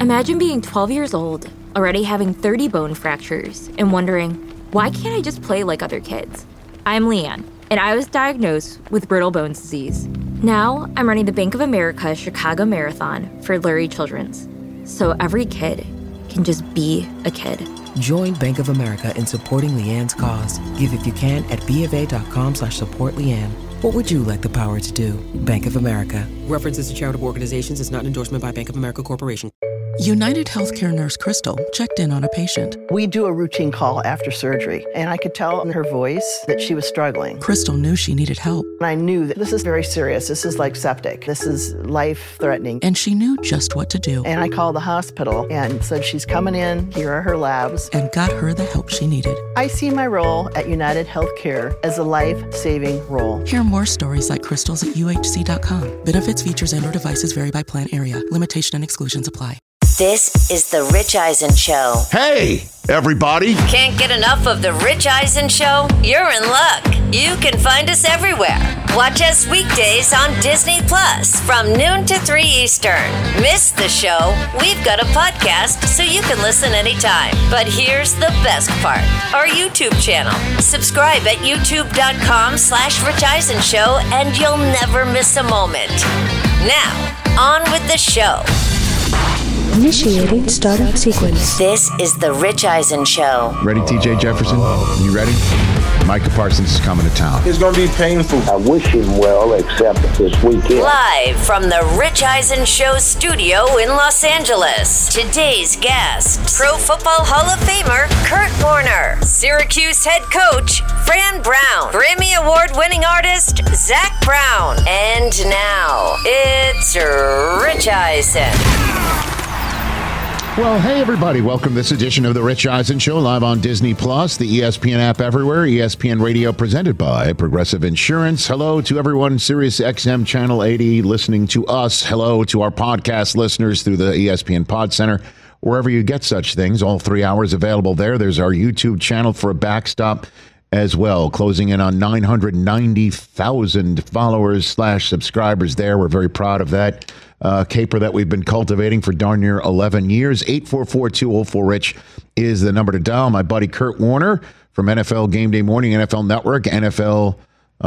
Imagine being 12 years old, already having 30 bone fractures, and wondering, why can't I just play like other kids? I'm Leanne, and I was diagnosed with brittle bones disease. Now, I'm running the Bank of America Chicago Marathon for Lurie Children's, so every kid can just be a kid. Join Bank of America in supporting Leanne's cause. Give if you can at BofA.com/supportLeanne. What would you like the power to do? Bank of America. References to charitable organizations is not an endorsement by Bank of America Corporation. United Healthcare nurse Crystal checked in on a patient. We do a routine call after surgery, and I could tell in her voice that she was struggling. Crystal knew she needed help. And I knew that this is very serious. This is like septic. This is life-threatening. And she knew just what to do. And I called the hospital and said, she's coming in. Here are her labs. And got her the help she needed. I see my role at United Healthcare as a life-saving role. Hear more stories like Crystal's at UHC.com. Benefits, features, and/or devices vary by plan area. Limitation and exclusions apply. This is The Rich Eisen Show. Hey, everybody. Can't get enough of The Rich Eisen Show? You're in luck. You can find us everywhere. Watch us weekdays on Disney Plus from noon to 3 Eastern. Miss the show? We've got a podcast so you can listen anytime. But here's the best part. Our YouTube channel. Subscribe at youtube.com/Rich Eisen Show and you'll never miss a moment. Now, on with the show. Initiating startup sequence. This is The Rich Eisen Show. Ready, TJ Jefferson? You ready? Micah Parsons is coming to town. It's going to be painful. I wish him well, except this weekend. Live from the Rich Eisen Show studio in Los Angeles. Today's guest, Pro Football Hall of Famer Kurt Warner, Syracuse head coach Fran Brown, Grammy Award-winning artist Zach Brown, and now it's Rich Eisen. Well, hey, everybody. Welcome to this edition of The Rich Eisen Show, live on Disney Plus, the ESPN app everywhere, ESPN Radio, presented by Progressive Insurance. Hello to everyone, Sirius XM Channel 80, listening to us. Hello to our podcast listeners through the ESPN Pod Center, wherever you get such things. All 3 hours available there. There's our YouTube channel for a backstop as well, closing in on 990,000 followers/subscribers there. We're very proud of that. Caper that we've been cultivating for darn near 11 years. 844-204-RICH is the number to dial. My buddy Kurt Warner from NFL Game Day Morning, NFL Network, NFL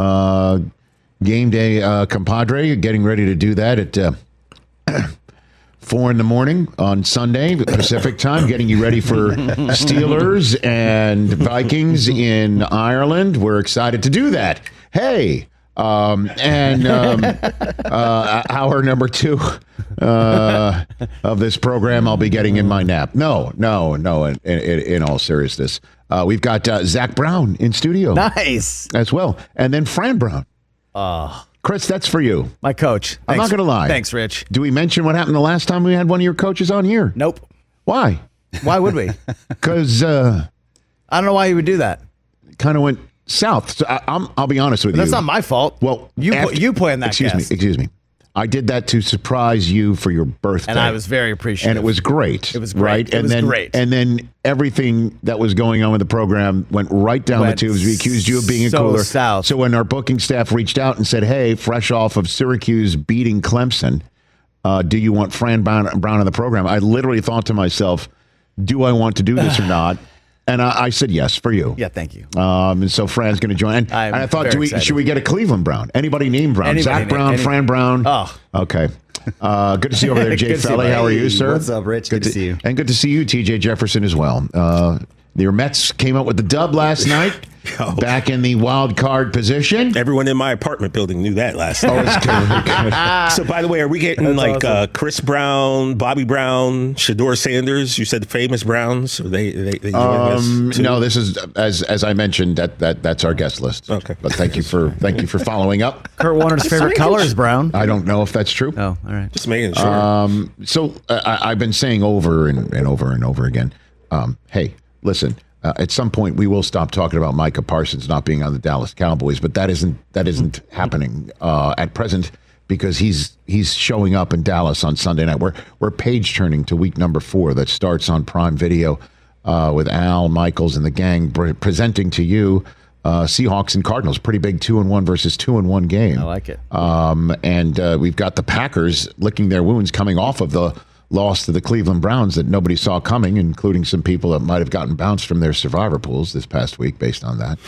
Game Day compadre, getting ready to do that at 4 in the morning on Sunday, Pacific time, getting you ready for Steelers and Vikings in Ireland. We're excited to do that. Hey, hour number 2 of this program, I'll be getting in my nap. No. In all seriousness, we've got Zach Brown in studio. Nice. As well. And then Fran Brown. Chris, that's for you. My coach. I'm not going to lie. Thanks, Rich. Do we mention what happened the last time we had one of your coaches on here? Nope. Why? Why would we? Because I don't know why you would do that. Kind of went south. So I'll be honest with you. That's not my fault. Well, you planned that. Excuse me. I did that to surprise you for your birthday, and I was very appreciative. And it was great. It was great. Right? It was great. And then everything that was going on with the program went right down the tubes. We accused you of being a cooler. South. So when our booking staff reached out and said, "Hey, fresh off of Syracuse beating Clemson, do you want Fran Brown on the program?" I literally thought to myself, "Do I want to do this or not?" And I said yes for you. Yeah, thank you. And so Fran's going to join. And I thought, should we get a Cleveland Brown? Anybody named Brown? Zach Brown, Fran Brown. Oh, okay. Good to see you over there, Jay Felly. How are you, sir? What's up, Rich? Good to see you. And good to see you, TJ Jefferson, as well. Your Mets came out with the dub last night. Back in the wild card position. Everyone in my apartment building knew that last night. Oh, it's good. So, by the way, are we getting awesome. Chris Brown, Bobby Brown, Shador Sanders? You said the famous Browns. Are they joining us too? No, this is as I mentioned. That's our guest list. Okay, but thank you for following up. Kurt Warner's favorite color is brown. I don't know if that's true. Oh, all right. Just making sure. So I've been saying over and over and over again. Hey, listen. At some point, we will stop talking about Micah Parsons not being on the Dallas Cowboys, but that isn't happening at present because he's showing up in Dallas on Sunday night. We're page turning to week number 4 that starts on Prime Video with Al Michaels and the gang presenting to you Seahawks and Cardinals. Pretty big 2-1 versus 2-1 game. I like it. And we've got the Packers licking their wounds coming off of the loss to the Cleveland Browns that nobody saw coming, including some people that might have gotten bounced from their survivor pools this past week based on that.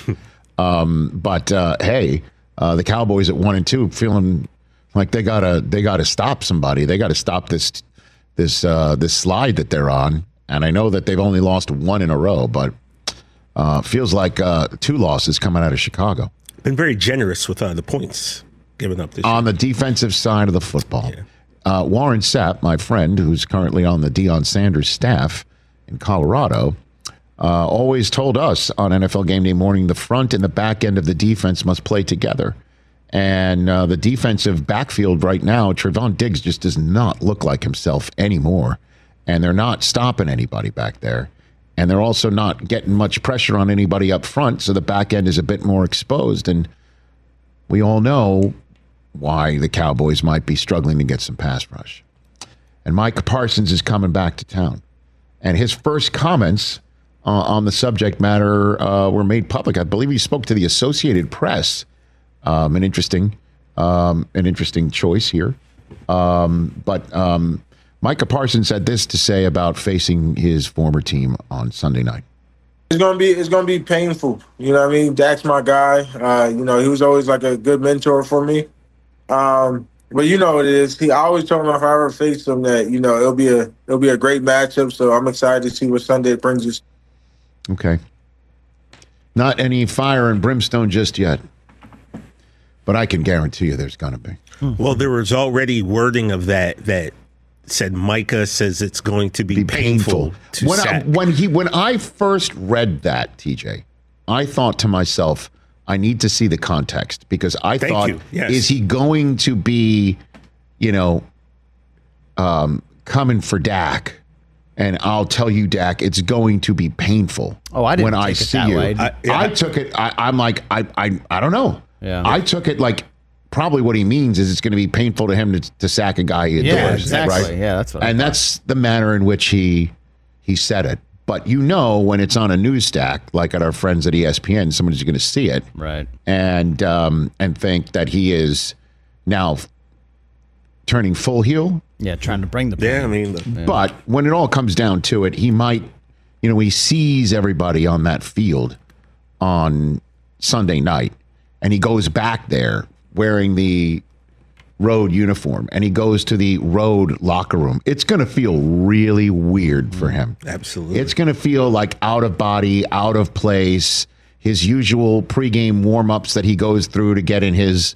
Hey, the Cowboys at 1-2 feeling like they gotta stop somebody. They gotta stop this slide that they're on. And I know that they've only lost one in a row, but feels like 2 losses coming out of Chicago. Been very generous with the points given up this year. On the defensive side of the football. Yeah. Warren Sapp, my friend, who's currently on the Deion Sanders staff in Colorado, always told us on NFL Game Day morning, the front and the back end of the defense must play together. And the defensive backfield right now, Trevon Diggs just does not look like himself anymore. And they're not stopping anybody back there. And they're also not getting much pressure on anybody up front, so the back end is a bit more exposed. And we all know why the Cowboys might be struggling to get some pass rush. And Micah Parsons is coming back to town. And his first comments on the subject matter were made public. I believe he spoke to the Associated Press. An interesting choice here. But Micah Parsons had this to say about facing his former team on Sunday night. It's gonna be painful. You know what I mean? Dak's my guy. He was always like a good mentor for me. But you know what it is. I always told him if I ever faced him that, it'll be a great matchup. So I'm excited to see what Sunday brings us. Okay. Not any fire and brimstone just yet. But I can guarantee you there's gonna be. Well, there was already wording of that said Micah says it's going to be painful to sack. When I first read that, TJ, I thought to myself, I need to see the context, because I thought, is he going to be, coming for Dak? And I'll tell you, Dak, it's going to be painful. Oh, I didn't when take I it see that you. way. I took it. I'm like, I don't know. Yeah. I took it like probably what he means is it's going to be painful to him to sack a guy he adores. Yeah, exactly. Right? Yeah, that's what. I thought. That's the manner in which he said it. But when it's on a news stack, like at our friends at ESPN, somebody's going to see it, right, and think that he is now turning full heel. Yeah, trying to bring the pain. But when it all comes down to it, he might, he sees everybody on that field on Sunday night, and he goes back there wearing the road uniform, and he goes to the road locker room. It's going to feel really weird for him. Absolutely. It's going to feel like out of body, out of place. His usual pregame warm-ups that he goes through to get in his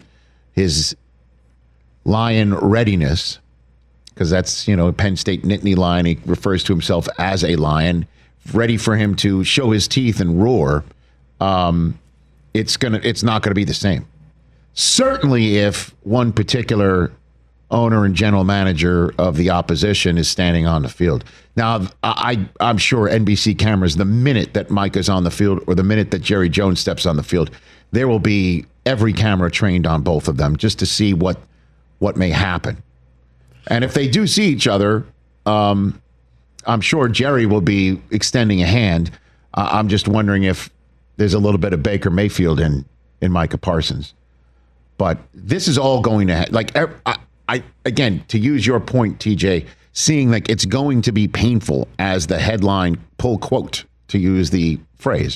Lion readiness, because that's, Penn State Nittany Lion. He refers to himself as a lion, ready for him to show his teeth and roar. It's not going to be the same. Certainly if one particular owner and general manager of the opposition is standing on the field. Now, I'm sure NBC cameras, the minute that Micah's on the field or the minute that Jerry Jones steps on the field, there will be every camera trained on both of them just to see what may happen. And if they do see each other, I'm sure Jerry will be extending a hand. I'm just wondering if there's a little bit of Baker Mayfield in Micah Parsons. But this is all going to again, to use your point, TJ, seeing like it's going to be painful as the headline pull quote, to use the phrase.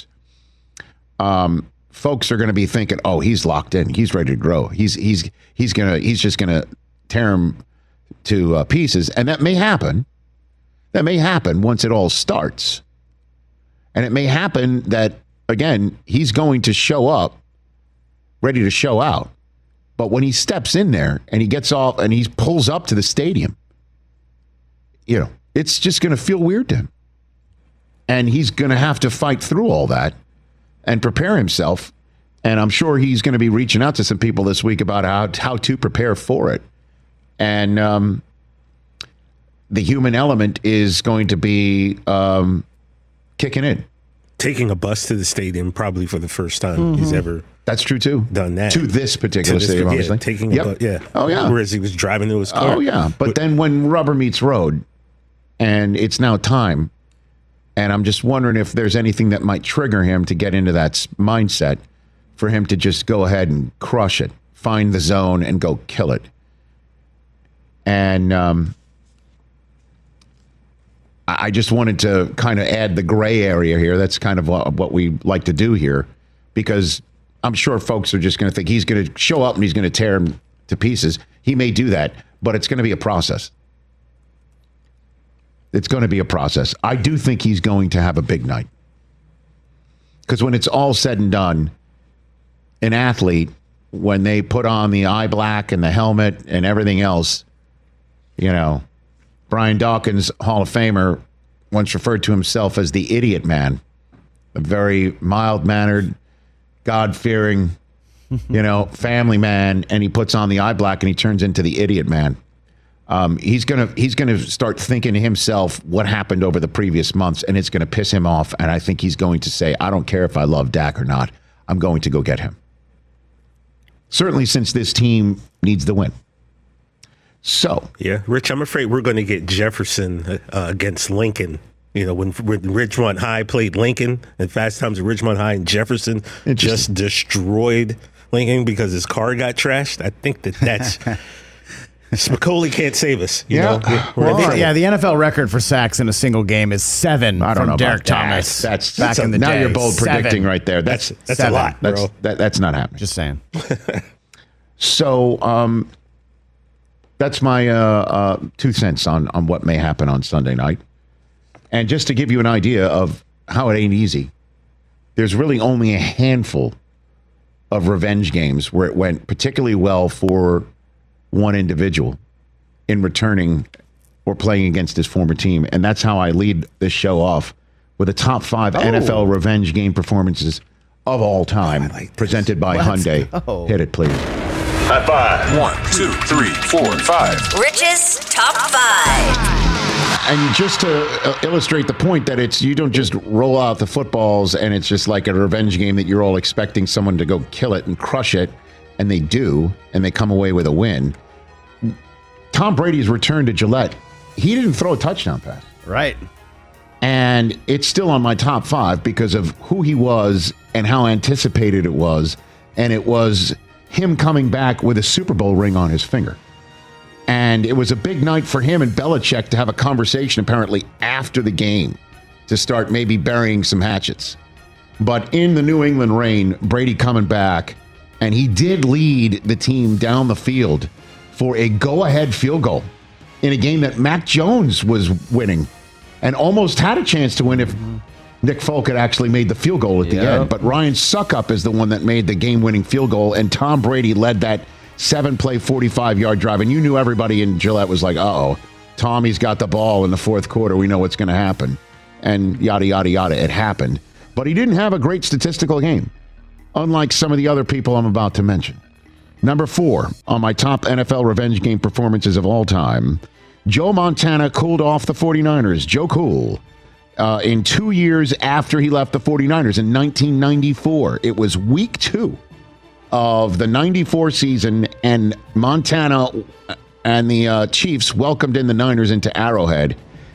Folks are going to be thinking, oh, he's locked in, he's ready to grow, he's just gonna tear him to pieces, and that may happen. That may happen once it all starts, and it may happen that again he's going to show up ready to show out. But when he steps in there and he gets off and he pulls up to the stadium, it's just going to feel weird to him. And he's going to have to fight through all that and prepare himself. And I'm sure he's going to be reaching out to some people this week about how to prepare for it. And the human element is going to be kicking in. Taking a bus to the stadium probably for the first time he's ever. That's true too. Done that to this particular stadium, obviously. Taking a bus, yeah. Oh yeah. Whereas he was driving to his car. Oh yeah. But then when rubber meets road, and it's now time, and I'm just wondering if there's anything that might trigger him to get into that mindset, for him to just go ahead and crush it, find the zone, and go kill it. And I just wanted to kind of add the gray area here. That's kind of what we like to do here, because I'm sure folks are just going to think he's going to show up and he's going to tear him to pieces. He may do that, but it's going to be a process. It's going to be a process. I do think he's going to have a big night. Because when it's all said and done, an athlete, when they put on the eye black and the helmet and everything else, you know, Brian Dawkins, Hall of Famer, once referred to himself as the idiot man, a very mild-mannered, God-fearing, you know, family man, and he puts on the eye black and he turns into the idiot man. He's gonna start thinking to himself what happened over the previous months, and it's gonna piss him off. And I think he's going to say, "I don't care if I love Dak or not. I'm going to go get him." Certainly, since this team needs the win. So yeah, Rich, I'm afraid we're going to get Jefferson against Lincoln. You know, when Ridgemont High played Lincoln in Fast Times at Ridgemont High, and Jefferson just destroyed Lincoln because his car got trashed. I think that's Spicoli can't save us. You know? Yeah, the NFL record for sacks in a single game is 7 I don't from know Derek about Thomas. That's back in the now day. you're bold 7. predicting right there. That's a lot, bro. That's not happening. Just saying. So that's my 2 cents on what may happen on Sunday night. And just to give you an idea of how it ain't easy, there's really only a handful of revenge games where it went particularly well for one individual in returning or playing against his former team. And that's how I lead this show off with the top 5 NFL revenge game performances of all time, presented by Hyundai. Hit it, please. High five. 1, 2, 3, 4, 5. Rich's Top 5. And just to illustrate the point that you don't just roll out the footballs and it's just like a revenge game that you're all expecting someone to go kill it and crush it, and they do, and they come away with a win. Tom Brady's return to Gillette, he didn't throw a touchdown pass. Right. And it's still on my top 5 because of who he was and how anticipated it was. And it was him coming back with a Super Bowl ring on his finger. And it was a big night for him and Belichick to have a conversation apparently after the game to start maybe burying some hatchets. But in the New England rain, Brady coming back, and he did lead the team down the field for a go-ahead field goal in a game that Mac Jones was winning and almost had a chance to win if Nick Folk had actually made the field goal at the end. But Ryan Suckup is the one that made the game-winning field goal, and Tom Brady led that 7-play, 45-yard drive. And you knew everybody in Gillette was like, uh-oh, Tommy's got the ball in the fourth quarter. We know what's going to happen. And yada, yada, yada. It happened. But he didn't have a great statistical game, unlike some of the other people I'm about to mention. Number 4 on my top NFL revenge game performances of all time, Joe Montana cooled off the 49ers. Joe Cool. In 2 years after he left the 49ers in 1994. It was week 2 of the 94 season, and Montana and the Chiefs welcomed in the Niners into Arrowhead.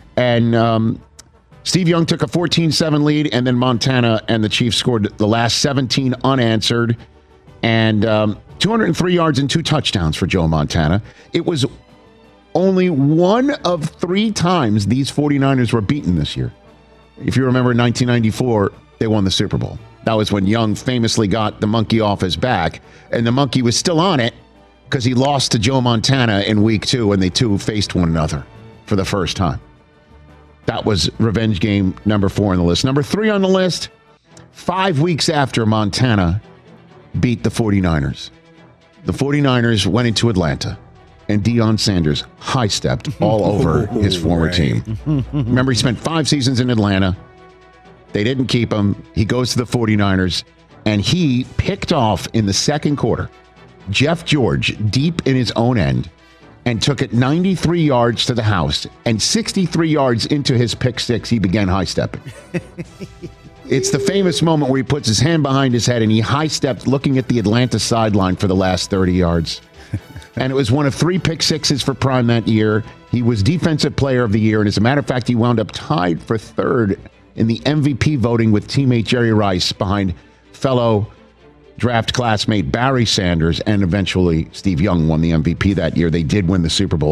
And Steve Young took a 14-7 lead, and then Montana and the Chiefs scored the last 17 unanswered. And 203 yards and 2 touchdowns for Joe Montana. It was only one of 3 times these 49ers were beaten this year. If you remember, in 1994, they won the Super Bowl. That was when Young famously got the monkey off his back, and the monkey was still on it because he lost to Joe Montana in week 2 when they two faced one another for the first time. That was revenge game number 4 on the list. Number 3 on the list, 5 weeks after Montana beat the 49ers. The 49ers went into Atlanta, and Deion Sanders high-stepped all over his former team. Remember, he spent 5 seasons in Atlanta. They didn't keep him. He goes to the 49ers, and he picked off in the second quarter Jeff George deep in his own end and took it 93 yards to the house, and 63 yards into his pick six, he began high-stepping. It's the famous moment where he puts his hand behind his head and he high-stepped looking at the Atlanta sideline for the last 30 yards. And it was one of 3 pick sixes for Prime that year. He was Defensive Player of the Year, and as a matter of fact, he wound up tied for 3rd in the MVP voting with teammate Jerry Rice behind fellow draft classmate Barry Sanders, and eventually Steve Young won the MVP that year. They did win the Super Bowl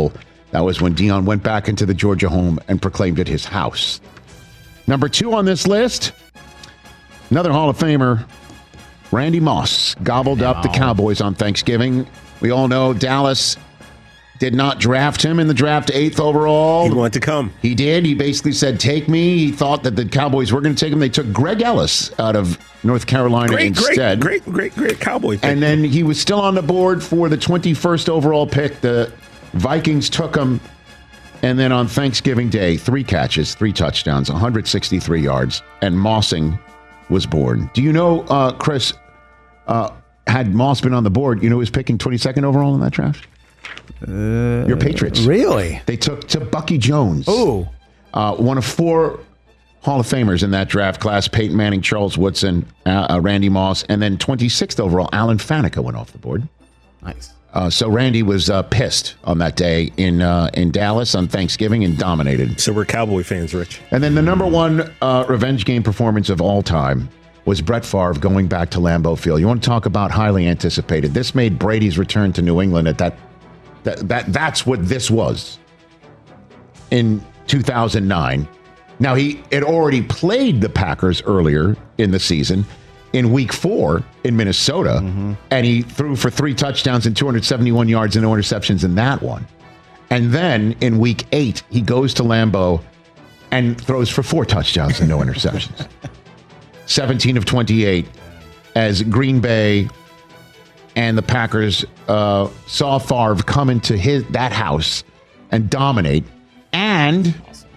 That was when Deion went back into the Georgia home and proclaimed it his house. Number 2 on this list, another Hall of Famer, Randy Moss, gobbled up the Cowboys on Thanksgiving. We all know Dallas did not draft him in the draft 8th overall. He wanted to come. He did. He basically said, take me. He thought that the Cowboys were going to take him. They took Greg Ellis out of North Carolina instead. Great Cowboy pick. And then he was still on the board for the 21st overall pick. The Vikings took him. And then on Thanksgiving Day, 3 catches, 3 touchdowns, 163 yards, and Mossing was born. Do you know, Chris, had Moss been on the board, you know who was picking 22nd overall in that draft? Your Patriots. Really? They took to Bucky Jones. Oh. One of 4 Hall of Famers in that draft class, Peyton Manning, Charles Woodson, Randy Moss, and then 26th overall, Alan Faneca went off the board. Nice. So Randy was pissed on that day in Dallas on Thanksgiving and dominated. So we're Cowboy fans, Rich. And then the number 1 revenge game performance of all time was Brett Favre going back to Lambeau Field. You want to talk about highly anticipated. This made Brady's return to New England at that's what this was in 2009. Now, he had already played the Packers earlier in the season in week 4 in Minnesota, and he threw for 3 touchdowns and 271 yards and no interceptions in that one. And then in week 8, he goes to Lambeau and throws for 4 touchdowns and no interceptions. 17 of 28 as Green Bay and the Packers saw Favre come into that house and dominate, and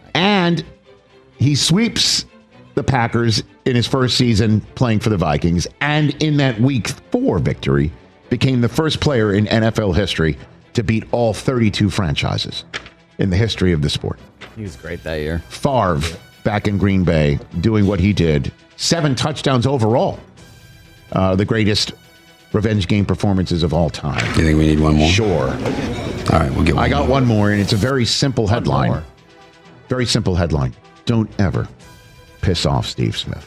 he sweeps the Packers in his first season playing for the Vikings, and in that week 4 victory became the first player in NFL history to beat all 32 franchises in the history of the sport. He was great that year. Favre back in Green Bay doing what he did. 7 touchdowns overall. The greatest revenge game performances of all time. You think we need one more? Sure. All right, we'll get one. I got one more, and it's a very simple headline. Very simple headline. Don't ever piss off Steve Smith.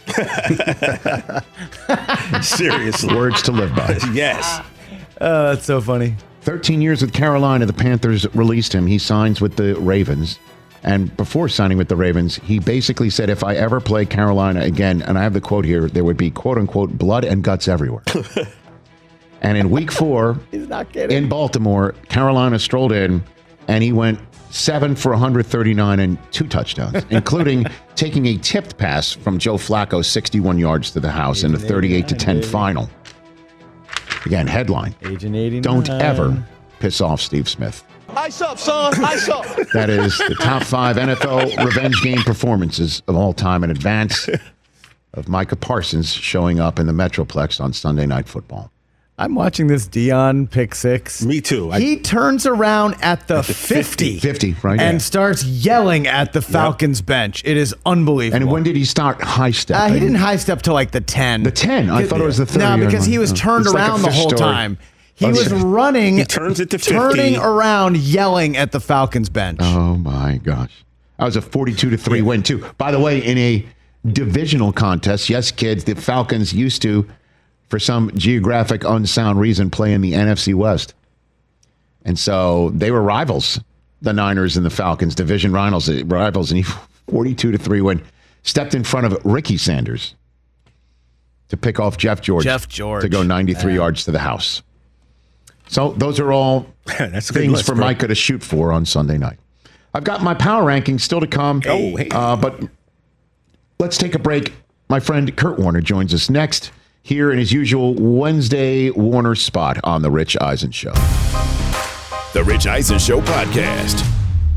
Seriously. Words to live by. Yes. That's so funny. 13 years with Carolina, the Panthers released him. He signs with the Ravens. And before signing with the Ravens, he basically said, if I ever play Carolina again, and I have the quote here, there would be, quote unquote, blood and guts everywhere. And in week 4, He's not kidding. in Baltimore, Carolina strolled in, and he went 7 for 139 and 2 touchdowns, including taking a tipped pass from Joe Flacco 61 yards to the house in a 38-10 final. Again, headline. Agent 89. Don't ever piss off Steve Smith. Ice up, son. Ice up. That is the top 5 NFL revenge game performances of all time in advance of Micah Parsons showing up in the Metroplex on Sunday Night Football. I'm watching this Deion pick 6. Me too. He turns around at the 50. 50, right? And starts yelling at the Falcons bench. It is unbelievable. And when did he start high stepping? He didn't high step till like the 10. The 10? I thought it was the 30. No, because he was turned It's like a around the fish whole story. time. He was running. He turns it to 50. Turning around, yelling at the Falcons bench. Oh, my gosh. That was a 42-3 win, too. By the way, in a divisional contest, yes, kids, the Falcons used to, for some geographic unsound reason, play in the NFC West. And so they were rivals, the Niners and the Falcons, division rivals, and he 42-3 win. Stepped in front of Ricky Sanders to pick off Jeff George to go 93 yards to the house. So those are all That's a good things list, for bro. Micah to shoot for on Sunday night. I've got my power rankings still to come. But let's take a break. My friend Kurt Warner joins us next here in his usual Wednesday Warner spot on The Rich Eisen Show. The Rich Eisen Show podcast.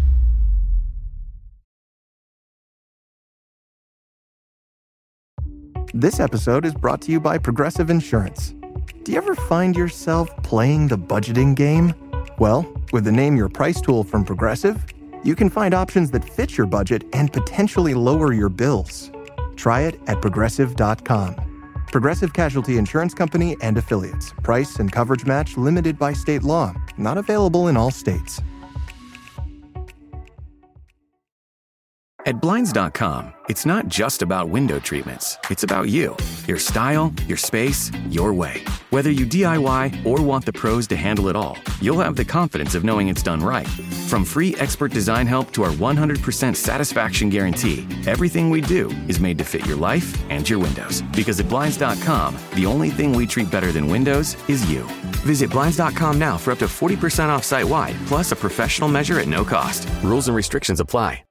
This episode is brought to you by Progressive Insurance. Do you ever find yourself playing the budgeting game? Well, with the Name Your Price tool from Progressive, you can find options that fit your budget and potentially lower your bills. Try it at Progressive.com. Progressive Casualty Insurance Company and Affiliates. Price and coverage match limited by state law. Not available in all states. At Blinds.com, it's not just about window treatments. It's about you, your style, your space, your way. Whether you DIY or want the pros to handle it all, you'll have the confidence of knowing it's done right. From free expert design help to our 100% satisfaction guarantee, everything we do is made to fit your life and your windows. Because at Blinds.com, the only thing we treat better than windows is you. Visit Blinds.com now for up to 40% off site-wide, plus a professional measure at no cost. Rules and restrictions apply.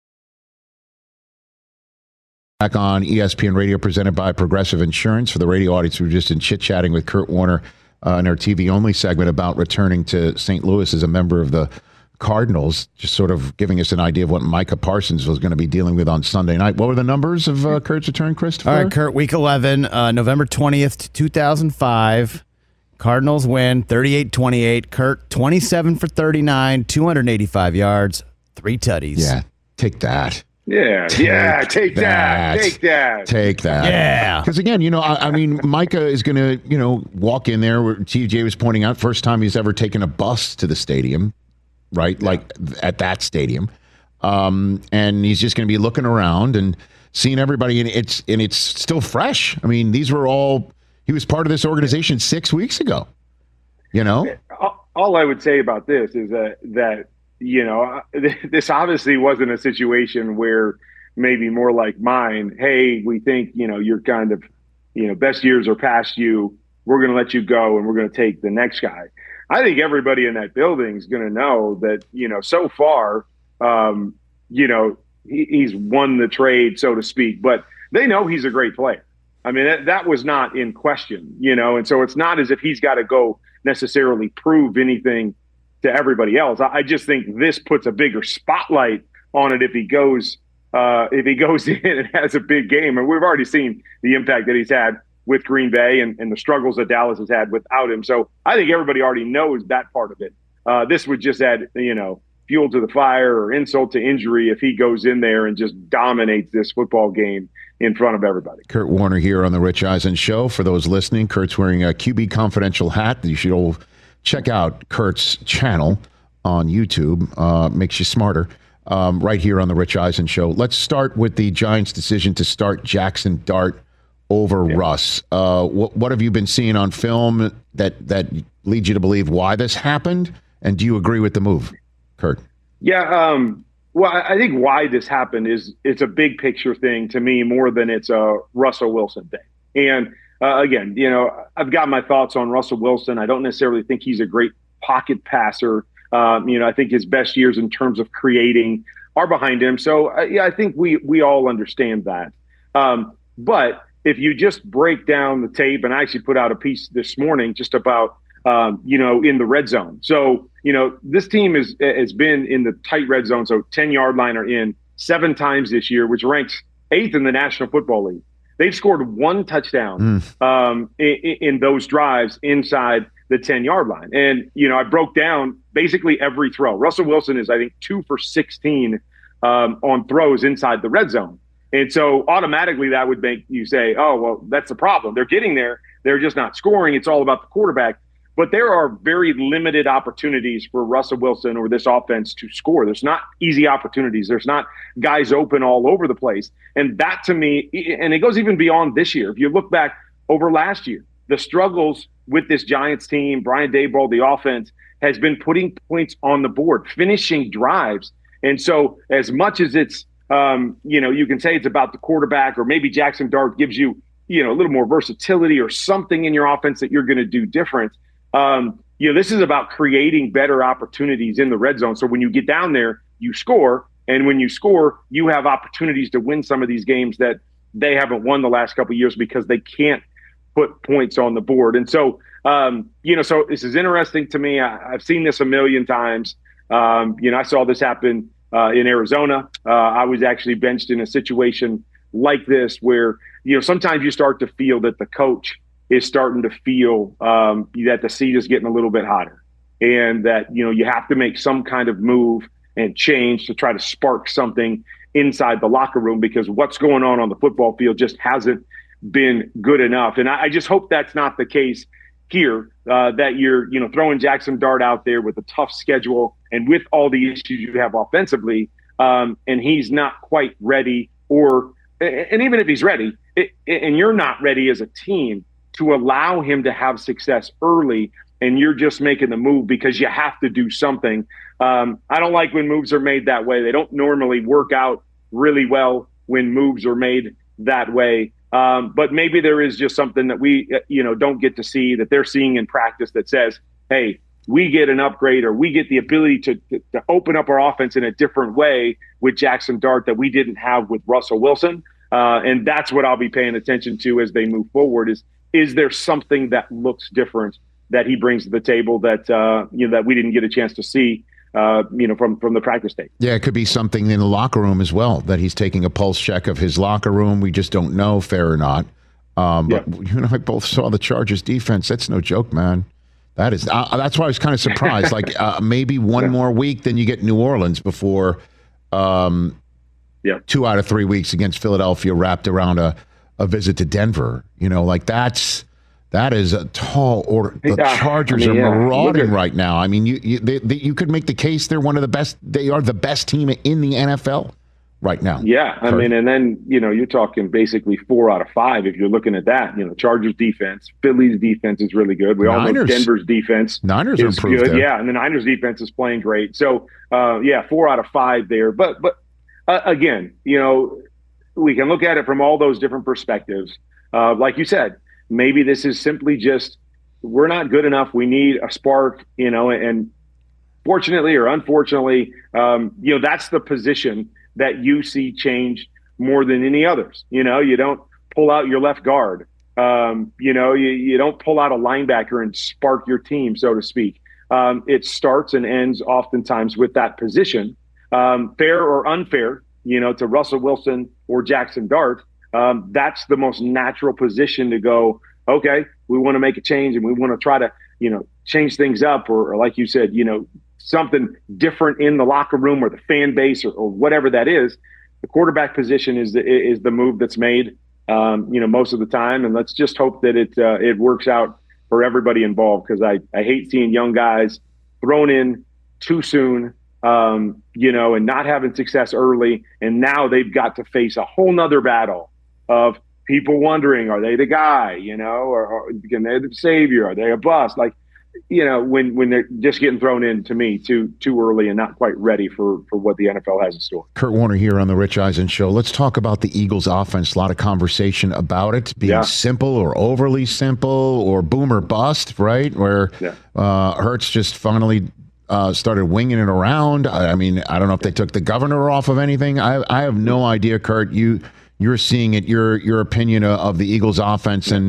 Back on ESPN Radio, presented by Progressive Insurance. For the radio audience, we were just in chit-chatting with Kurt Warner in our TV-only segment about returning to St. Louis as a member of the Cardinals, just sort of giving us an idea of what Micah Parsons was going to be dealing with on Sunday night. What were the numbers of Kurt's return, Christopher? All right, Kurt, Week 11, November 20th, 2005. Cardinals win 38-28. Kurt, 27 for 39, 285 yards, 3 tutties. Yeah, take that. Yeah, take that. Take that. Yeah. Because again, I mean, Micah is going to, walk in there where TJ was pointing out, first time he's ever taken a bus to the stadium, right? Yeah. Like at that stadium. And he's just going to be looking around and seeing everybody. And it's still fresh. I mean, he was part of this organization 6 weeks ago, All I would say about this is that this obviously wasn't a situation where maybe more like mine, hey, we think, you're kind of, best years are past you. We're going to let you go and we're going to take the next guy. I think everybody in that building is going to know that, so far, he's won the trade, so to speak, but they know he's a great player. I mean, that was not in question, and so it's not as if he's got to go necessarily prove anything to everybody else. I just think this puts a bigger spotlight on it if he goes in and has a big game. And we've already seen the impact that he's had with Green Bay and the struggles that Dallas has had without him. So I think everybody already knows that part of it. This would just add, fuel to the fire or insult to injury if he goes in there and just dominates this football game in front of everybody. Kurt Warner here on the Rich Eisen Show. For those listening, Kurt's wearing a QB Confidential hat. You should all check out Kurt's channel on YouTube. Makes you smarter. Right here on the Rich Eisen Show. Let's start with the Giants' decision to start Jackson Dart over Russ. What have you been seeing on film that leads you to believe why this happened? And do you agree with the move, Kurt? Yeah. Well, I think why this happened is it's a big picture thing to me more than it's a Russell Wilson thing. And again, I've got my thoughts on Russell Wilson. I don't necessarily think he's a great pocket passer. I think his best years in terms of creating are behind him. So, I think we all understand that. But if you just break down the tape, and I actually put out a piece this morning just about, in the red zone. So, this team has been in the tight red zone, so 10-yard line or in 7 times this year, which ranks 8th in the National Football League. They've scored 1 touchdown in those drives inside the 10-yard line. And, I broke down basically every throw. Russell Wilson is, I think, 2 for 16 on throws inside the red zone. And so automatically that would make you say, oh, well, that's the problem. They're getting there. They're just not scoring. It's all about the quarterback. But there are very limited opportunities for Russell Wilson or this offense to score. There's not easy opportunities. There's not guys open all over the place. And that to me, and it goes even beyond this year. If you look back over last year, the struggles with this Giants team, Brian Daboll, the offense, has been putting points on the board, finishing drives. And so as much as it's, you can say it's about the quarterback, or maybe Jackson Dart gives you, a little more versatility or something in your offense that you're going to do different. This is about creating better opportunities in the red zone. So when you get down there, you score. And when you score, you have opportunities to win some of these games that they haven't won the last couple of years because they can't put points on the board. And so, so this is interesting to me. I've seen this a million times. I saw this happen in Arizona. I was actually benched in a situation like this where, sometimes you start to feel that the coach is starting to feel that the seat is getting a little bit hotter, and that, you have to make some kind of move and change to try to spark something inside the locker room, because what's going on the football field just hasn't been good enough. And I just hope that's not the case here, that you're, throwing Jackson Dart out there with a tough schedule and with all the issues you have offensively, and he's not quite ready, and even if he's ready, and you're not ready as a team to allow him to have success early, and you're just making the move because you have to do something. I don't like when moves are made that way. They don't normally work out really well when moves are made that way. But maybe there is just something that we, don't get to see that they're seeing in practice that says, hey, we get an upgrade, or we get the ability to open up our offense in a different way with Jackson Dart that we didn't have with Russell Wilson. And that's what I'll be paying attention to as they move forward is there something that looks different that he brings to the table that, that we didn't get a chance to see, from the practice tape. Yeah, it could be something in the locker room as well, that he's taking a pulse check of his locker room. We just don't know, fair or not. But you and I both saw the Chargers defense. That's no joke, man. That is. That's why I was kind of surprised. Like maybe one more week, then you get New Orleans before 2 out of 3 weeks against Philadelphia wrapped around a visit to Denver. That is a tall order. The Chargers are marauding right now. I mean, you could make the case they're one of the best. They are the best team in the NFL right now. Yeah, I mean, and then you're talking basically 4 out of 5 if you're looking at that. Chargers defense, Philly's defense is really good. We all know Denver's defense Niners is improved good. there. Yeah, and the Niners defense is playing great. So 4 out of 5 there. But again, we can look at it from all those different perspectives. Like you said. Maybe this is simply just we're not good enough. We need a spark, and fortunately or unfortunately, that's the position that you see change more than any others. You don't pull out your left guard. You don't pull out a linebacker and spark your team, so to speak. It starts and ends oftentimes with that position, fair or unfair, to Russell Wilson or Jackson Dart. That's the most natural position to go, okay, we want to make a change and we want to try to, change things up or like you said, something different in the locker room or the fan base or whatever that is. The quarterback position is the move that's made, most of the time. And let's just hope that it works out for everybody involved, because I hate seeing young guys thrown in too soon, and not having success early. And now they've got to face a whole nother battle of people wondering, are they the guy, or can they the savior? Are they a bust? Like, when they're just getting thrown in, to me, too early and not quite ready for what the NFL has in store. Kurt Warner here on the Rich Eisen Show. Let's talk about the Eagles offense. A lot of conversation about it being simple or overly simple or boom or bust, right? Where Hurts just finally started winging it around. I mean, I don't know if they took the governor off of anything. I have no idea, Kurt. You're seeing it. Your opinion of the Eagles' offense and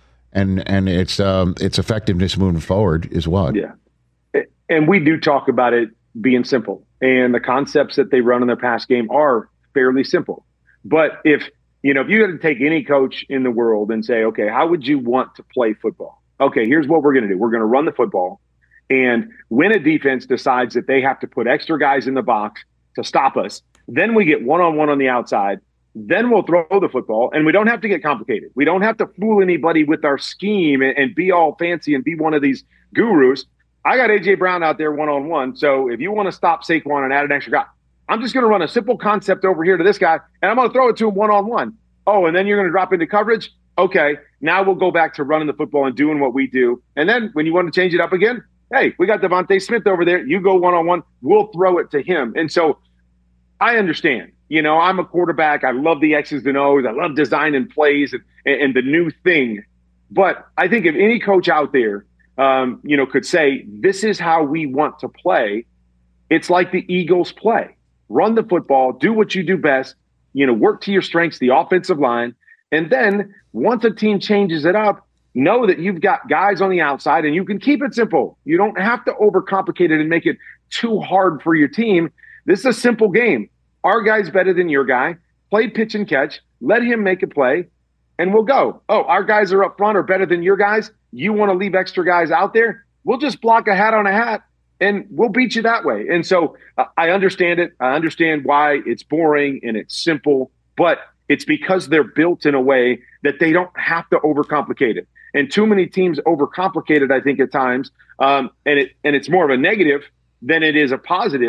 its effectiveness moving forward is what? Yeah, and we do talk about it being simple, and the concepts that they run in their pass game are fairly simple. But if you had to take any coach in the world and say, okay, how would you want to play football? Okay, here's what we're going to do. We're going to run the football, and when a defense decides that they have to put extra guys in the box to stop us, then we get one-on-one on the outside. Then we'll throw the football, and we don't have to get complicated. We don't have to fool anybody with our scheme and be all fancy and be one of these gurus. I got A.J. Brown out there one-on-one, so if you want to stop Saquon and add an extra guy, I'm just going to run a simple concept over here to this guy, and I'm going to throw it to him one-on-one. Oh, and then you're going to drop into coverage? Okay, now we'll go back to running the football and doing what we do. And then when you want to change it up again, hey, we got Devontae Smith over there. You go one-on-one. We'll throw it to him. And so I understand. I'm a quarterback. I love the X's and O's. I love designing plays and the new thing. But I think if any coach out there, could say, this is how we want to play, it's like the Eagles play. Run the football, do what you do best, work to your strengths, the offensive line. And then once a team changes it up, know that you've got guys on the outside and you can keep it simple. You don't have to overcomplicate it and make it too hard for your team. This is a simple game. Our guy's better than your guy. Play pitch and catch. Let him make a play, and we'll go. Oh, our guys are up front are better than your guys. You want to leave extra guys out there? We'll just block a hat on a hat, and we'll beat you that way. And so I understand it. I understand why it's boring and it's simple, but it's because they're built in a way that they don't have to overcomplicate it. And too many teams overcomplicate it, I think, at times. And it's more of a negative than it is a positive.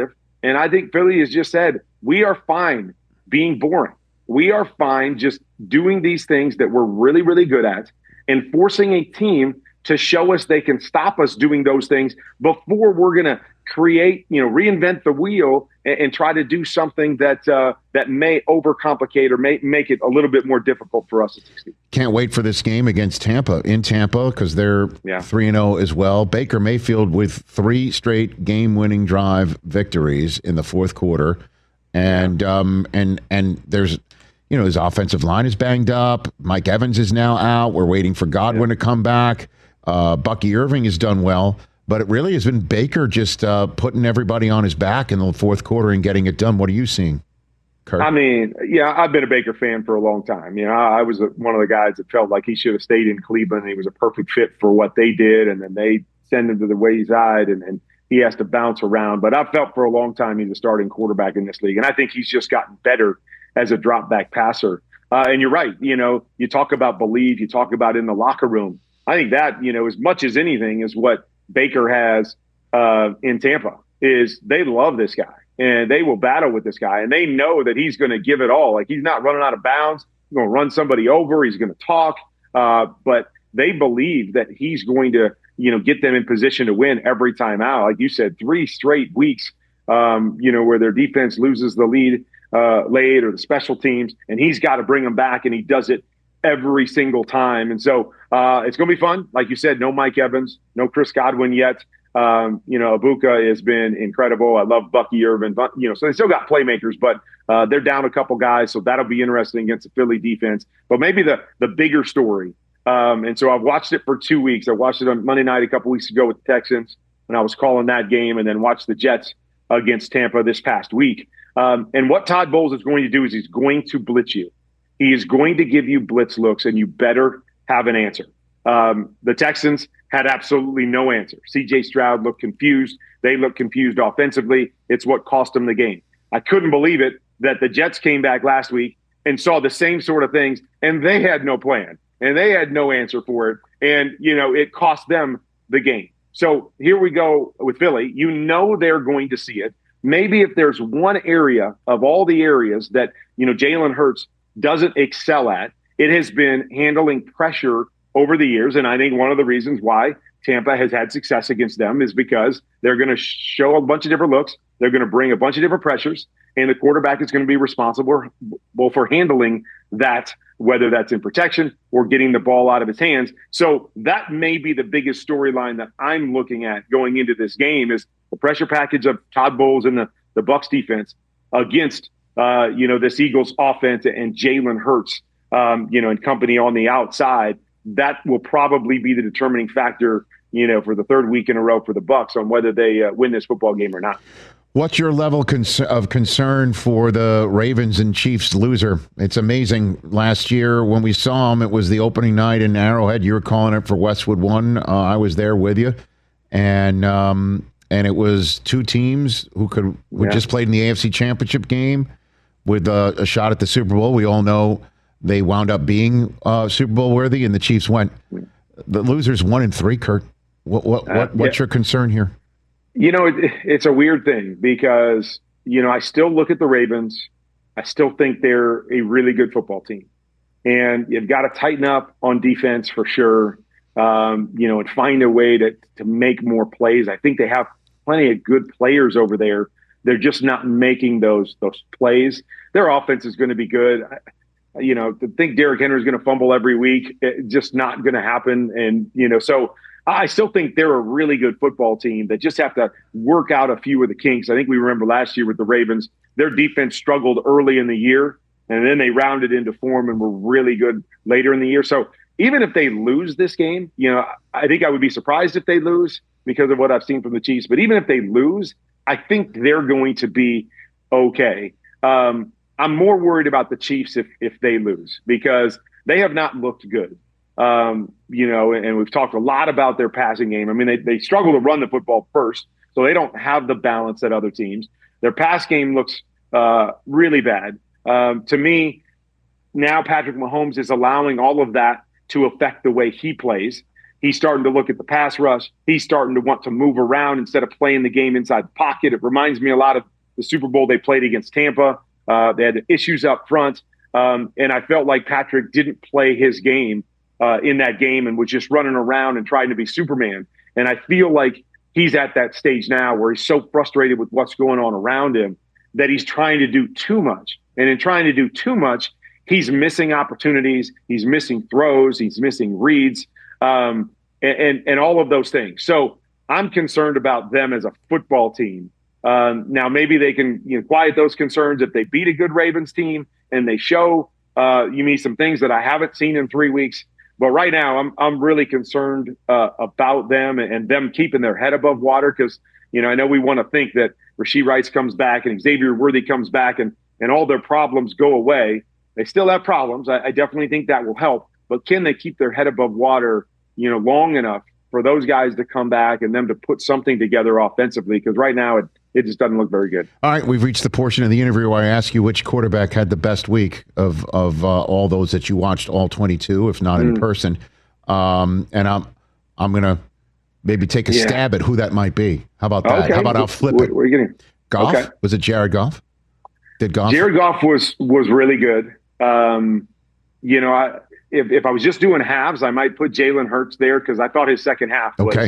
And I think Philly has just said, we are fine being boring. We are fine just doing these things that we're really, really good at and forcing a team to show us they can stop us doing those things before we're going to create, reinvent the wheel and try to do something that may overcomplicate or may make it a little bit more difficult for us to succeed. Can't wait for this game against Tampa because they're 3-0 as well. Baker Mayfield with 3 straight game-winning drive victories in the fourth quarter, and there's. His offensive line is banged up. Mike Evans is now out. We're waiting for Godwin to come back. Bucky Irving has done well. But it really has been Baker just putting everybody on his back in the fourth quarter and getting it done. What are you seeing, Kurt? I mean, I've been a Baker fan for a long time. I was one of the guys that felt like he should have stayed in Cleveland. He was a perfect fit for what they did, and then they send him to the wayside, and he has to bounce around. But I felt for a long time he's a starting quarterback in this league, and I think he's just gotten better as a drop back passer. And you're right. You talk about believe, you talk about in the locker room. I think that, as much as anything is what Baker has in Tampa is they love this guy and they will battle with this guy. And they know that he's going to give it all. Like, he's not running out of bounds. He's going to run somebody over. He's going to talk. But they believe that he's going to, get them in position to win every time out. Like you said, 3 straight weeks, where their defense loses the lead late or the special teams, and he's got to bring them back, and he does it every single time. And so it's going to be fun. Like you said, no Mike Evans, no Chris Godwin yet. Abuka has been incredible. I love Bucky Irvin, so they still got playmakers, but they're down a couple guys. So that'll be interesting against the Philly defense, but maybe the bigger story. And so I've watched it for 2 weeks. I watched it on Monday night a couple weeks ago with the Texans when I was calling that game, and then watched the Jets against Tampa this past week. And what Todd Bowles is going to do is he's going to blitz you. He is going to give you blitz looks, and you better have an answer. The Texans had absolutely no answer. C.J. Stroud looked confused. They looked confused offensively. It's what cost them the game. I couldn't believe it that the Jets came back last week and saw the same sort of things, and they had no plan, and they had no answer for it. And, it cost them the game. So here we go with Philly. They're going to see it. Maybe if there's one area of all the areas that, Jalen Hurts doesn't excel at, it has been handling pressure over the years. And I think one of the reasons why Tampa has had success against them is because they're going to show a bunch of different looks. They're going to bring a bunch of different pressures, and the quarterback is going to be responsible for handling that, whether that's in protection or getting the ball out of his hands. So that may be the biggest storyline that I'm looking at going into this game is the pressure package of Todd Bowles and the Bucs defense against, this Eagles offense and Jalen Hurts, and company on the outside. That will probably be the determining factor, for the third week in a row for the Bucs on whether they win this football game or not. What's your level of concern for the Ravens and Chiefs loser? It's amazing. Last year when we saw them, it was the opening night in Arrowhead. You were calling it for Westwood One. I was there with you, and it was 2 teams who just played in the AFC Championship game with a shot at the Super Bowl. We all know they wound up being Super Bowl worthy, and the Chiefs went. The losers 1-3. Kurt, what's your concern here? It's a weird thing because, I still look at the Ravens. I still think they're a really good football team. And you've got to tighten up on defense for sure, and find a way to make more plays. I think they have plenty of good players over there. They're just not making those plays. Their offense is going to be good. To think Derrick Henry is going to fumble every week, it's just not going to happen. And, so I still think they're a really good football team that just have to work out a few of the kinks. I think we remember last year with the Ravens, their defense struggled early in the year, and then they rounded into form and were really good later in the year. So even if they lose this game, I think I would be surprised if they lose because of what I've seen from the Chiefs. But even if they lose, I think they're going to be okay. I'm more worried about the Chiefs if they lose because they have not looked good. And we've talked a lot about their passing game. I mean, they struggle to run the football first, so they don't have the balance that other teams. Their pass game looks really bad. To me, now Patrick Mahomes is allowing all of that to affect the way he plays. He's starting to look at the pass rush. He's starting to want to move around instead of playing the game inside the pocket. It reminds me a lot of the Super Bowl they played against Tampa. They had issues up front. And I felt like Patrick didn't play his game in that game and was just running around and trying to be Superman. And I feel like he's at that stage now where he's so frustrated with what's going on around him that he's trying to do too much. And in trying to do too much, he's missing opportunities. He's missing throws. He's missing reads, and all of those things. So I'm concerned about them as a football team. Now, maybe they can quiet those concerns if they beat a good Ravens team and they show me some things that I haven't seen in 3 weeks. But right now, I'm really concerned about them and them keeping their head above water because, I know we want to think that Rashee Rice comes back and Xavier Worthy comes back and all their problems go away. They still have problems. I definitely think that will help. But can they keep their head above water, long enough for those guys to come back and them to put something together offensively? Because right now it just doesn't look very good. All right, we've reached the portion of the interview where I ask you which quarterback had the best week of all those that you watched, all 22, if not in person. And I'm gonna maybe take a stab at who that might be. How about that? Okay. How about I'll flip it? Where are you getting? Goff? Okay. Was it Jared Goff? Did Goff? Jared Goff was really good. If I was just doing halves, I might put Jalen Hurts there because I thought his second half was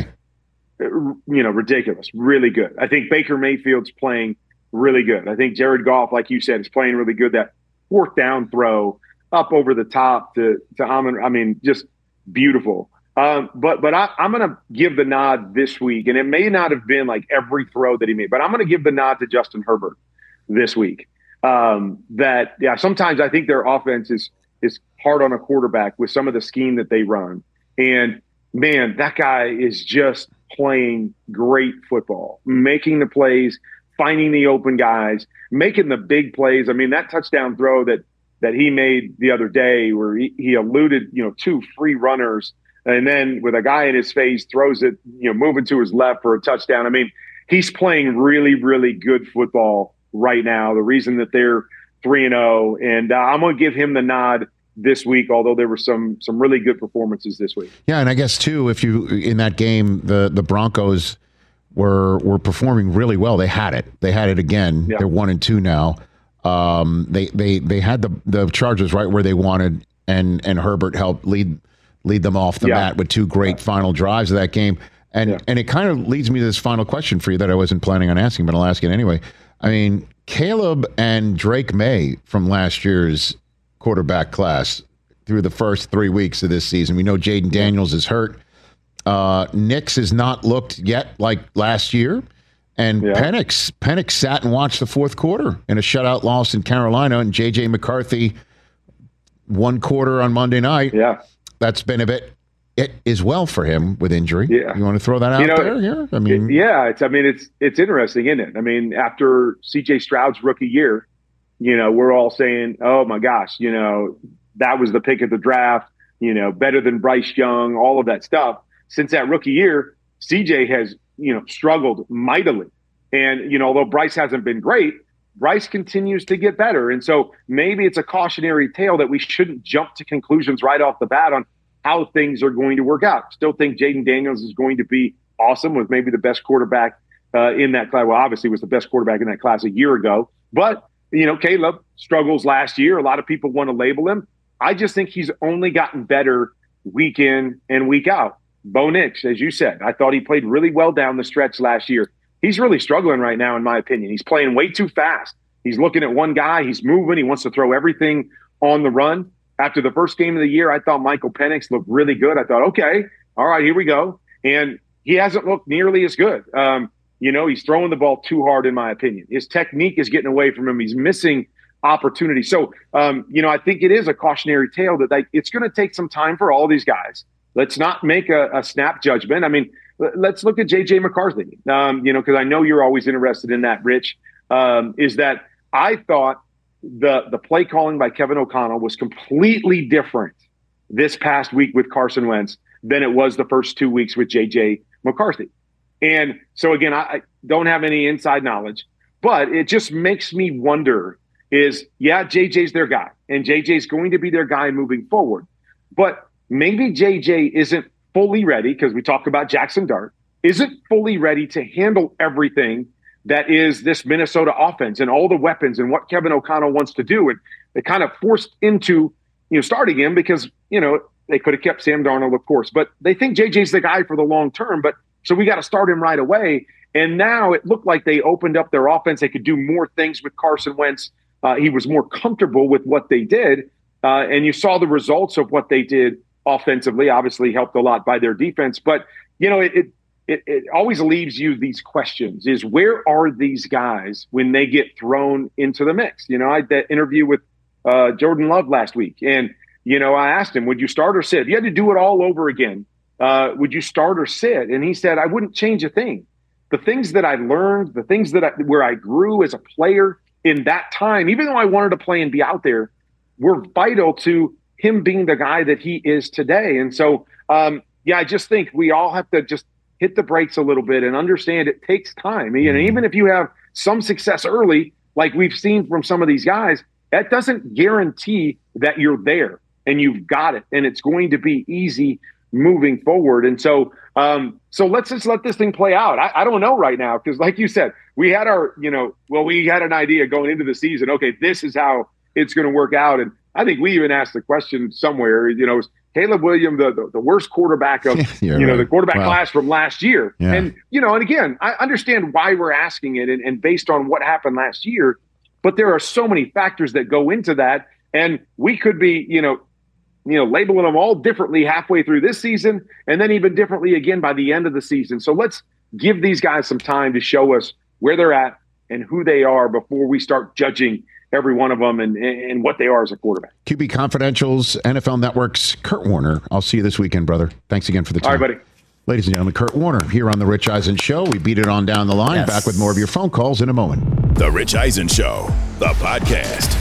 ridiculous, really good. I think Baker Mayfield's playing really good. I think Jared Goff, like you said, is playing really good. That fourth down throw up over the top to Amon, I mean, just beautiful. But I'm going to give the nod this week, and it may not have been like every throw that he made, but I'm going to give the nod to Justin Herbert this week. Sometimes I think their offense is hard on a quarterback with some of the scheme that they run. And man, that guy is just playing great football, making the plays, finding the open guys, making the big plays. I mean, that touchdown throw that he made the other day where he eluded, two free runners and then with a guy in his face throws it, moving to his left for a touchdown. I mean, he's playing really, really good football right now. The reason that they're 3-0, and I'm going to give him the nod this week, although there were some really good performances this week. Yeah, and I guess too, if you in that game, the Broncos were performing really well. They had it again. Yeah. They're 1-2 now. They had the Chargers right where they wanted, and Herbert helped lead them off the mat with two great final drives of that game. And it kind of leads me to this final question for you that I wasn't planning on asking, but I'll ask it anyway. I mean, Caleb and Drake May from last year's quarterback class through the first 3 weeks of this season. We know Jaden Daniels is hurt. Nix has not looked yet like last year. And Penix sat and watched the fourth quarter in a shutout loss in Carolina, and J.J. McCarthy one quarter on Monday night. Yeah. That's been a bit as well for him with injury. Yeah. You want to throw that out there? Yeah. I mean, it's interesting, isn't it? I mean, after C.J. Stroud's rookie year, we're all saying, oh my gosh, that was the pick of the draft, better than Bryce Young, all of that stuff. Since that rookie year, CJ has, struggled mightily. And, although Bryce hasn't been great, Bryce continues to get better. And so maybe it's a cautionary tale that we shouldn't jump to conclusions right off the bat on how things are going to work out. Still think Jaden Daniels is going to be awesome, with maybe the best quarterback in that class. Well, obviously was the best quarterback in that class a year ago, but Caleb struggles last year. A lot of people want to label him. I just think he's only gotten better week in and week out. Bo Nix, as you said, I thought he played really well down the stretch last year. He's really struggling right now, in my opinion. He's playing way too fast. He's looking at one guy. He's moving. He wants to throw everything on the run. After the first game of the year, I thought Michael Penix looked really good. I thought, okay, all right, here we go. And he hasn't looked nearly as good. He's throwing the ball too hard, in my opinion. His technique is getting away from him. He's missing opportunity. So, I think it is a cautionary tale that it's going to take some time for all these guys. Let's not make a snap judgment. I mean, let's look at J.J. McCarthy, because I know you're always interested in that, Rich, is that I thought the play calling by Kevin O'Connell was completely different this past week with Carson Wentz than it was the first 2 weeks with J.J. McCarthy. And so, again, I don't have any inside knowledge, but it just makes me wonder JJ's their guy, and JJ's going to be their guy moving forward. But maybe JJ isn't fully ready, because we talk about Jackson Dart, isn't fully ready to handle everything that is this Minnesota offense and all the weapons and what Kevin O'Connell wants to do. And they kind of forced into, starting him because, they could have kept Sam Darnold, of course, but they think JJ's the guy for the long term. But so we got to start him right away. And now it looked like they opened up their offense. They could do more things with Carson Wentz. He was more comfortable with what they did. And you saw the results of what they did offensively, obviously helped a lot by their defense. But, it always leaves you these questions is where are these guys when they get thrown into the mix? I had that interview with Jordan Love last week. And, I asked him, would you start or sit? If you had to do it all over again, would you start or sit? And he said, I wouldn't change a thing. The things that I learned, the things where I grew as a player in that time, even though I wanted to play and be out there, were vital to him being the guy that he is today. And so, I just think we all have to just hit the brakes a little bit and understand it takes time. And even if you have some success early, like we've seen from some of these guys, that doesn't guarantee that you're there and you've got it and it's going to be easy moving forward. And so let's just let this thing play out. I don't know right now because like you said, we had we had an idea going into the season. Okay, this is how it's going to work out. And I think we even asked the question somewhere, is Caleb Williams the worst quarterback of the quarterback class from last year? Yeah. And and again, I understand why we're asking it and based on what happened last year, but there are so many factors that go into that, and we could be labeling them all differently halfway through this season, and then even differently again by the end of the season. So let's give these guys some time to show us where they're at and who they are before we start judging every one of them and what they are as a quarterback. QB Confidential's NFL Network's Kurt Warner. I'll see you this weekend, brother. Thanks again for the time. All right, buddy. Ladies and gentlemen, Kurt Warner here on The Rich Eisen Show. We beat it on down the line. Yes. Back with more of your phone calls in a moment. The Rich Eisen Show, the podcast.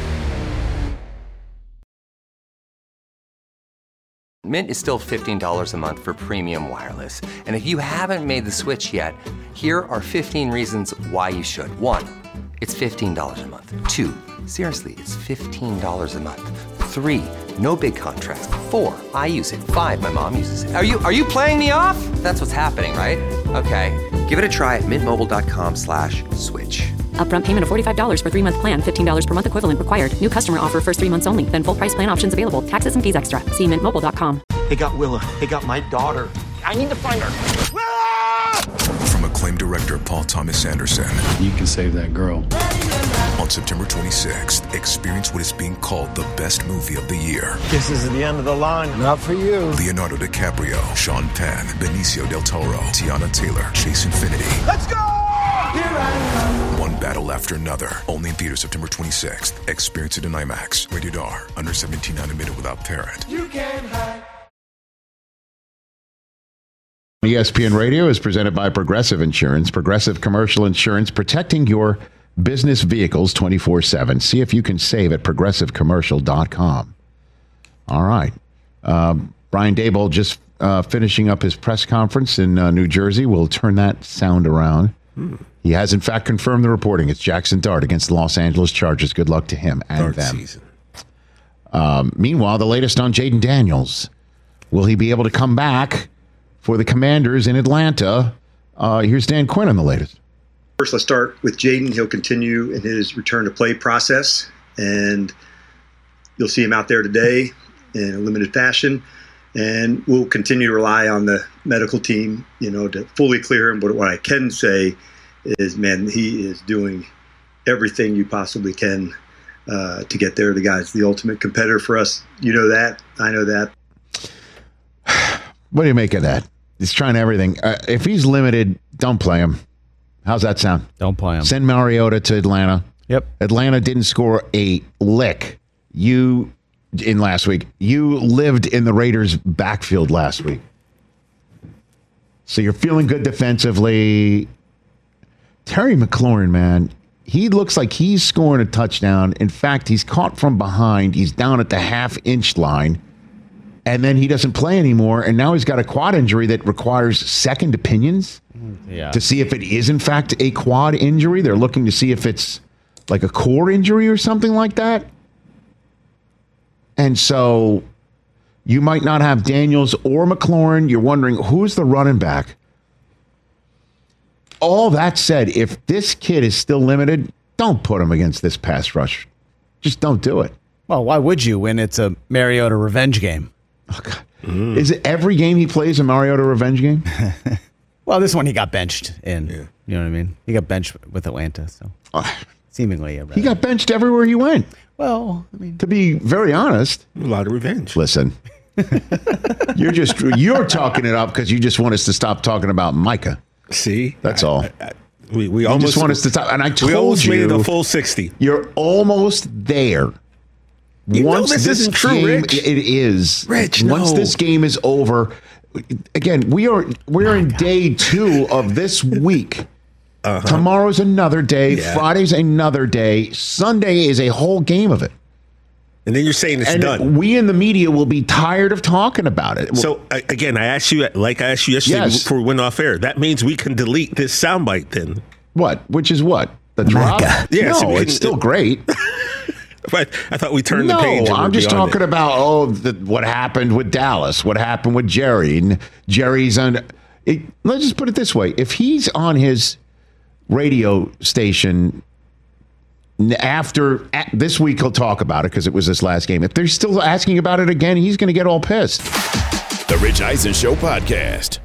Mint is still $15 a month for premium wireless. And if you haven't made the switch yet, here are 15 reasons why you should. 1, it's $15 a month. 2, seriously, it's $15 a month. 3, no big contrast. 4, I use it. 5, my mom uses it. Are you playing me off? That's what's happening, right? Okay, give it a try at mintmobile.com/switch. Upfront payment of $45 for 3-month plan. $15 per month equivalent required. New customer offer first 3 months only. Then full price plan options available. Taxes and fees extra. See mintmobile.com. They got Willa. They got my daughter. I need to find her. From acclaimed director Paul Thomas Anderson. You can save that girl. On September 26th, experience what is being called the best movie of the year. This is the end of the line. Not for you. Leonardo DiCaprio, Sean Penn, Benicio del Toro, Tiana Taylor, Chase Infinity. Let's go! One battle after another. Only in theaters September 26th. Experience it in IMAX. Rated R. Under 17 not admitted without parent. You can't hide. ESPN Radio is presented by Progressive Insurance. Progressive Commercial Insurance, protecting your business vehicles 24/7. See if you can save at progressivecommercial.com. All right. Brian Daboll just finishing up his press conference in New Jersey. We'll turn that sound around. He has, in fact, confirmed the reporting. It's Jackson Dart against the Los Angeles Chargers. Good luck to him and Dart them. Season. Meanwhile, the latest on Jaden Daniels. Will he be able to come back for the Commanders in Atlanta? Here's Dan Quinn on the latest. First, let's start with Jaden. He'll continue in his return to play process, and you'll see him out there today in a limited fashion. And we'll continue to rely on the medical team, to fully clear him. But what I can say is, man, he is doing everything you possibly can to get there. The guy's the ultimate competitor for us. You know that. I know that. What do you make of that? He's trying everything. If he's limited, don't play him. How's that sound? Don't play him. Send Mariota to Atlanta. Yep. Atlanta didn't score a lick. In last week. You lived in the Raiders' backfield last week. So you're feeling good defensively. Terry McLaurin, man, he looks like he's scoring a touchdown. In fact, he's caught from behind. He's down at the half-inch line. And then he doesn't play anymore. And now he's got a quad injury that requires second opinions to see if it is, in fact, a quad injury. They're looking to see if it's like a core injury or something like that. And so you might not have Daniels or McLaurin. You're wondering, who's the running back? all that said, if this kid is still limited, don't put him against this pass rush. Just don't do it. Well, why would you when it's a Mariota revenge game? Oh, God. Is it every game he plays a Mariota revenge game? Well, this one he got benched in. Yeah. You know what I mean? He got benched with Atlanta, so seemingly. He got benched everywhere he went. Well, I mean, to be very honest, a lot of revenge. Listen, you're talking it up because you just want us to stop talking about Micah. See, that's all. We almost just want us to stop. And I told we almost you, made it a full 60. You're almost there. Once this isn't true, game, Rich. It is. Rich, once no. this game is over, again, we're in day 2 of this week. Tomorrow's another day. Yeah. Friday's another day. Sunday is a whole game of it. And then you're saying it's and done. We in the media will be tired of talking about it. So again, I asked you, like I asked you yesterday before we went off air. That means we can delete this soundbite then. What? Which is what? The drop? Yeah, no, so it's still great. But I thought we turned the page. No, I'm just talking about what happened with Dallas, what happened with Jerry, and Jerry's on. Let's just put it this way: if he's on his radio station after this week, he'll talk about it because it was this last game. If they're still asking about it again, he's going to get all pissed. The Rich Eisen Show podcast.